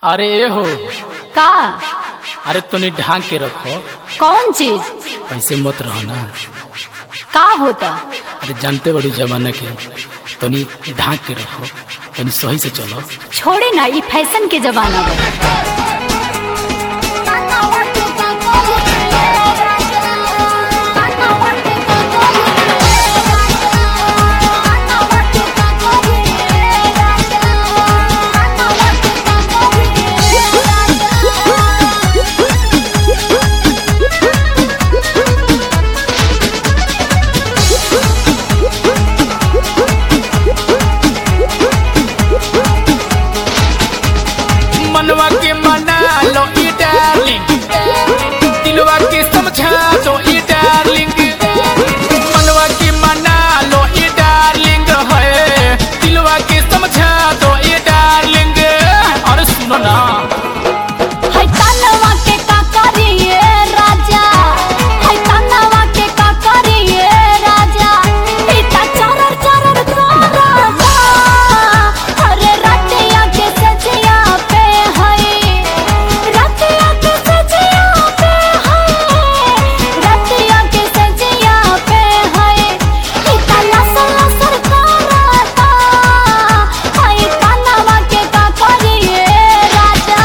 अरे ए हो का? अरे तूने ढांक के रखो। कौन चीज? ऐसे मत रहो ना। का होता? अरे जानते बड़ी जमाना के तनी ढांक के रखो, तनी सही से चलो। छोड़े ना, ये फैशन के जमाना बा। मनवा के मना लो ई डार्लिंग, दिलवा के समझा दो ई डार्लिंग। मनवा के मना लो ई डार्लिंग है, दिलवा के समझा दो ई डार्लिंग। अरे सुनो ना, है तनवा के का करिए राजा, है तनवा के का करिए राजा, इता चरर चरर करता। अरे रतिया के सजिया पे है, रतिया के सजिया पे है, रतिया के सजिया पे है, इता लसर लसर करता। है तनवा के का करिए राजा।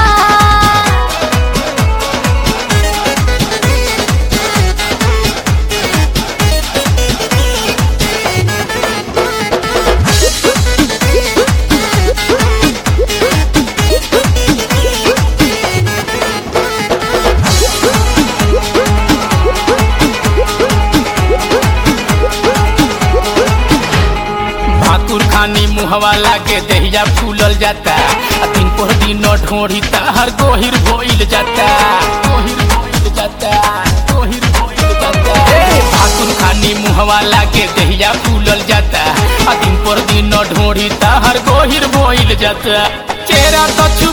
भातुर खानी मुहवा लागे दहिया फूलल जाता, आ दिन पर दिन ढोढ़ी हर गोहिर भोइल जाता, गोहिर भोइल जाता, गोहिर भोइल जाता। भातुर खानी मुहवा लागे दहिया फूलल जाता, आ दिन पर दिन ढोढ़ी हर गोहिर भोइल जाता। चेहरा तो